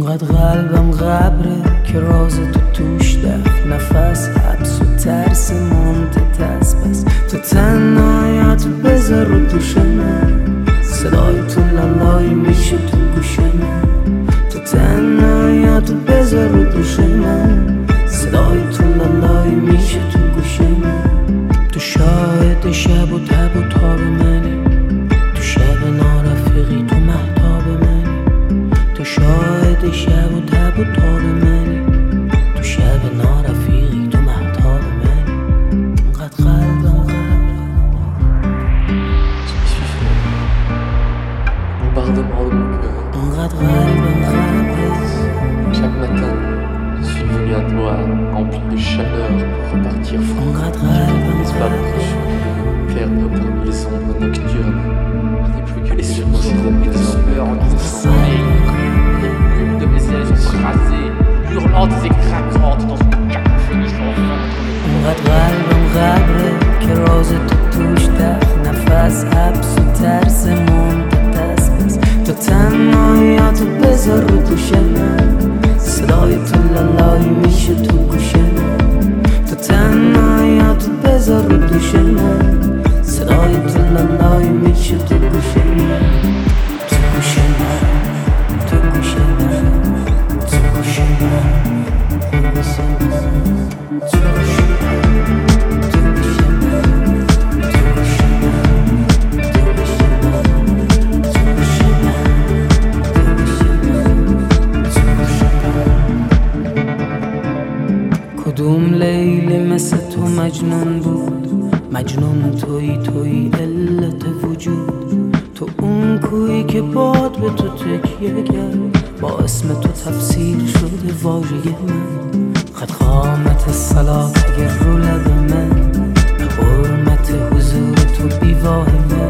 انقدر قلبم قبره که راز تو توش دفت، نفس حبس و ترس ممتد بس تو تنهایت بذار رو دوش من، صدای تو لالای میشه تو گوش من، تو تنهایت بذار رو دوش من، صدای تو لالای میشه تو گوش من. تو شاهد شب و تب و تاب منی، تو شب نارفیقی تو مهتاب منی، تو شاهد شب و تب و تاب منی، تو شب نارفیقی تو مهتاب منی. انقدر قلبم bombardement de mon cœur. انقدر قلبم Chaque matin, je suis venu à toi, rempli de chaleur pour repartir franc. انقدر قلبم N'est-ce pas que je suis perdre parmi les ombres nocturnes? Je n'ai plus que les circonstances de sueur en sommeil. De mes ailes écrasées, hurlantes et craquantes dans une cacophonie sans fin. انقدر قلبم قبره که راز تو توش دفت، نفس حبس و ترس ممتد بس تو تنهایت بذار رو دوش من، صدای تو لالای میشه تو گوش من، تو تنهایت بذار رو دوش من، صدای تو لالای میشه تو گوش من، تو گوش من، تو گوش من، تو گوش من، تو گوش من، تو گوش من. کدوم لیلی مثل تو مجنون بود، مجنون توی علت وجود، تو اون کویی که باد به تو تکیه کرد، با اسم تو تفسیر شده واژه من، خط قامت صلات اگر رو لب من، حرمت حضور تو بیواه من.